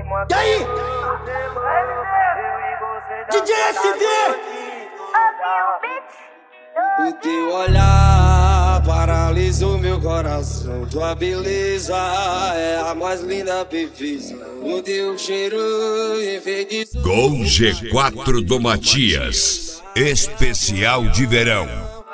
E aí? DJ SD! O teu olhar paralisa o meu coração. Tua beleza é a mais linda perfeição. O teu cheiro enfeitiça. Gol G4 do Matias, especial de verão.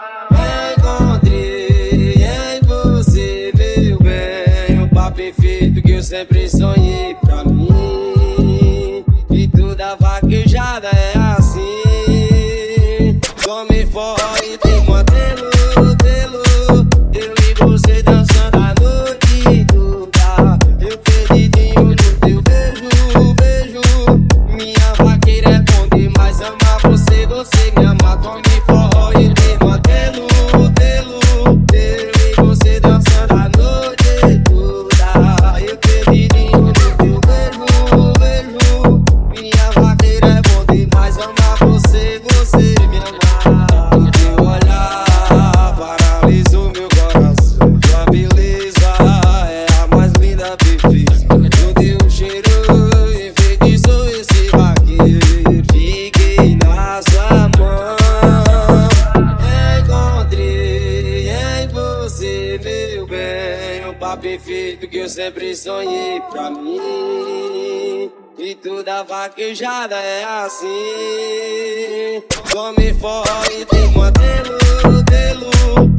Encontrei em você, meu bem, o par perfeito que eu sempre sonhei pra mim. E toda vaquejada é assim. Come fora e tem modelo. Eu e você dançando a noite toda. Eu perdidinho no teu beijo. Minha vaqueira é bom demais, amar você, você me ama. Come fora e tem modelo. Eu e você dançando a noite toda. Eu perdidinho no teu beijo. Minha vaqueira é bom demais, amar você, você me ama. Perfeito que eu sempre sonhei pra mim. E toda vaquejada é assim. Come fora e tem modelo.